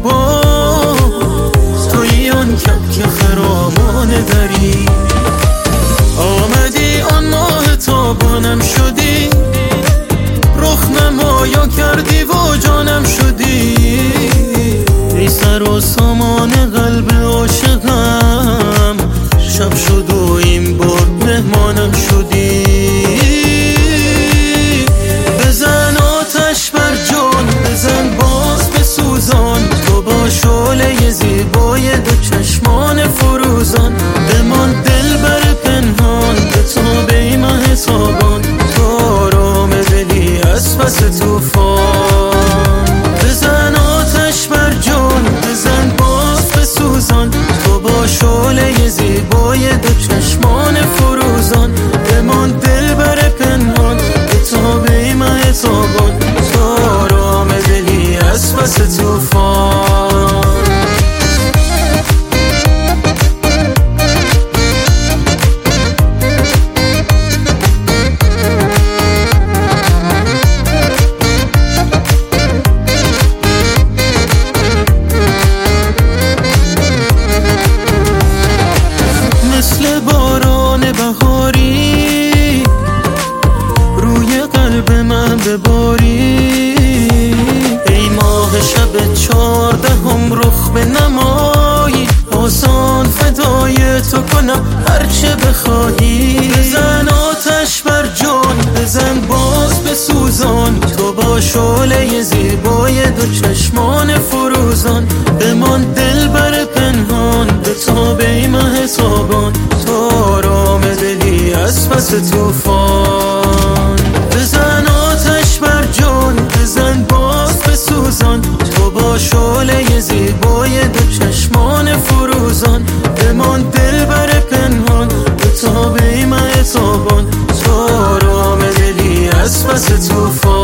باز توی آن کبک خرامانه دری. آمدی آن ماه تابانم شدی، رخ نمایا کردی و جانم شدی. ای سر و سامان قلب عاشقم، شب شد و این بار مهمانم شدی. بزن آتش بر جان، بزن باز بسوزان، تو با شعله زیبای دو چشمان فروزان. بمان دلبر پنهان به تابه ماه تابان، تو آرام دلی از پس طوفان. بزن آتش بر جان، بزن باز بسوزان، تو با شعله زیبای دو چشمان فروزان. بمان دلبر پنهان به تابه ماه تابان، تو آرام دلی از پس طوفان. مثل باران بهاری روی قلب من بباری. ای ماه شب 14 رخ به نمایی، آسان فدای تو کنم هرچه بخواهی. بزن آتش بر جان، بزن باز بسوزان، تو با شعله زیبای دو چشمان فروزان. بمان دلبر پنهان به تابه ماه تابان، تو آرام دلی از پس طوفان. بزن آتش بر جان، بزن باز بسوزان، تو با شعله زیبای دو چشمان فروزان. بمان دلبر پنهان به تابه ماه تابان، تو آرام دلی از پس طوفان.